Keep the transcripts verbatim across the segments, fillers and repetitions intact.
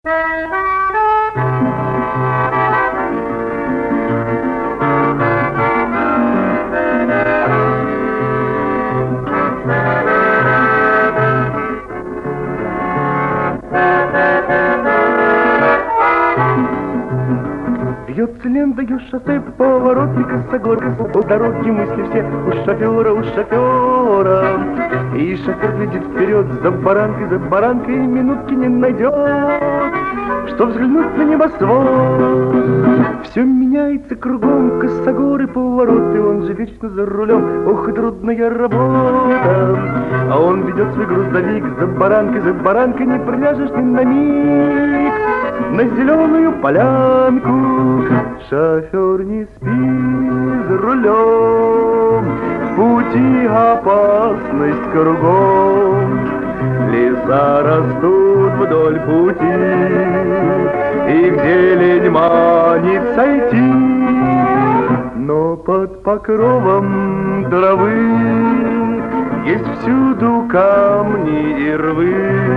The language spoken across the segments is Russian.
Бьется лентою шоссе, повороты, косогорка, по дороге мысли все у шофера, у шофера. И шофер глядит вперед, за баранкой, за баранкой, и минутки не найдет, что взглянуть на небосвод. Все меняется кругом, косогоры, повороты, он же вечно за рулем, ох и трудная работа. А он ведет свой грузовик, за баранкой, за баранкой, не приляжешь ни на миг на зеленую полянку. Шофер не спит за рулем, в пути опасность кругом. Леса растут вдоль пути, их зелень манит сойти. Но под покровом травы есть всюду камни и рвы.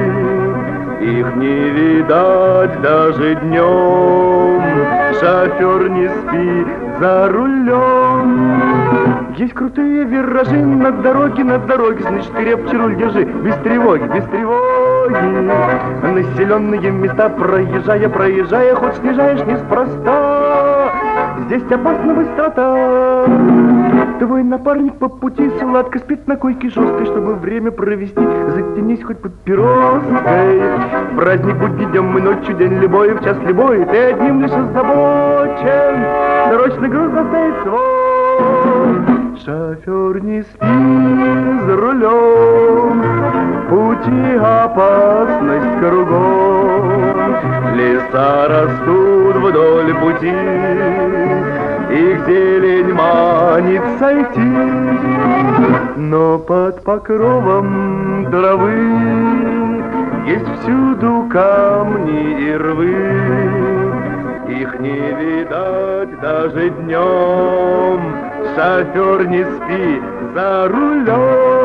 Их не видать даже днем, шофер не спит за рулем. Есть крутые виражи на дороге, на дороге, значит, крепче руль держи, без тревоги, без тревоги. Населенные места проезжая, проезжая, хоть снижаешь неспроста, здесь опасна быстрота. Твой напарник по пути сладко спит на койке жесткой, чтобы время провести, затянись хоть под пироской. Праздник будни днем и ночью, день любой, в час любой, ты одним лишь озабочен, срочно груз доставить свой. Шофер не спит за рулем, в пути опасность кругом. Леса растут вдоль пути, их зелень манит сойти. Но под покровом травы есть всюду камни и рвы. Их не видать даже днем, шофер не спи за рулем.